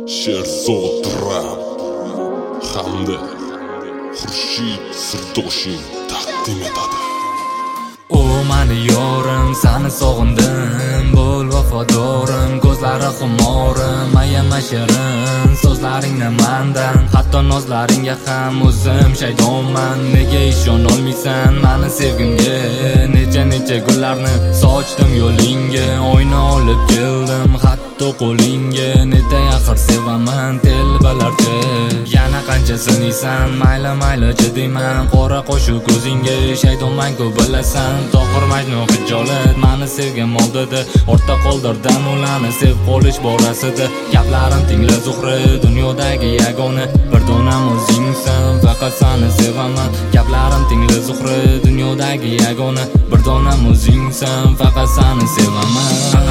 Sherzod Rap hamda Xurshid Sirdoshing taqdim etadi. O mani yorim, seni sog'indim, bo'l vafodorim, ko'zlari xumorim, ayama shirin so'zlaringni mandan, hatto nozlaringga ham o'zim shaydonman. Nega ishonolmaysan mani sevgimga? Necha gullarni sochdim yo'lingga, oyna olib keldim hatto qo'lingga. Neta axir sevaman telbalarcha, yana qancha siniysan, mayli deyman, qora qo'shiq ko'zingga, shaydonman-ku bilasan. Tohir Majnun hijolat mani sevgan oldida, ortda qoldirdan ularni sevib qolish borasida. Gaplarim tingla Zuhra, dunyodagi yagona bir donam o'zingsan, faqat seni sevaman. Gaplarim tingla Zuhra, dunyodagi yagona bir donam o'zingsan, faqat seni sevaman.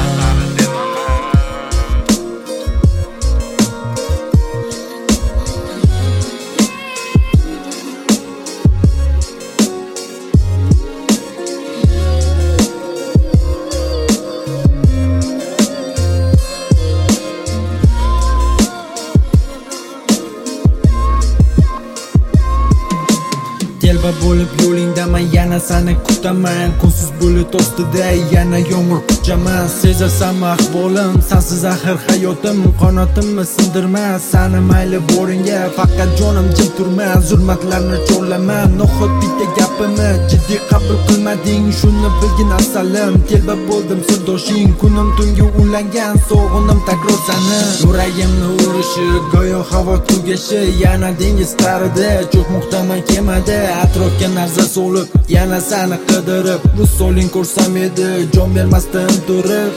Telba bo'lib yo'lingdaman, yana seni kutaman. Kunsiz bulut ostida yana yomg'ir quchaman. Sezasan ahvolim, sensiz axir hayotim. Qanotimni sindirmas, seni mayli boringga, faqat jonim jim turmas. Zulmatlarni cho'rlaman, nohot bitta gapimni jiddiy qabul qilmading, shuni bilgin asalim. Telba bo'ldim sirdoshing, kunim tunga ulangan, sog'indim takror seni. Yuragimni urishi, go'yo havo tugashi, yana dengiz tarida, cho'kmoqdaman kemada. Atrofga narsa solib, yana seni qidirib, rusoling ko'rsam edi, jon bermasdim turib.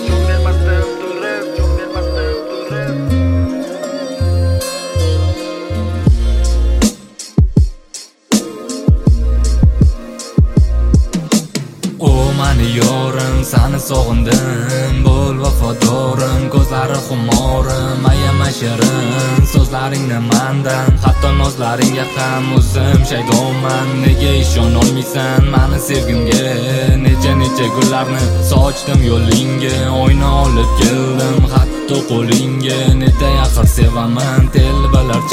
O mani yorim, seni sog'indim, bo'l vafodorim, ko'zlari xumorim, ayama shirin so'zlaringni mandan, hatto nozlaringga ham o'zim shaydonman. Nega ishonolmaysan mani sevgimga? Necha gullarni sochdim yo'lingga, oyna olib keldim hatto qo'lingga. Neta axir sevaman telbalarcha.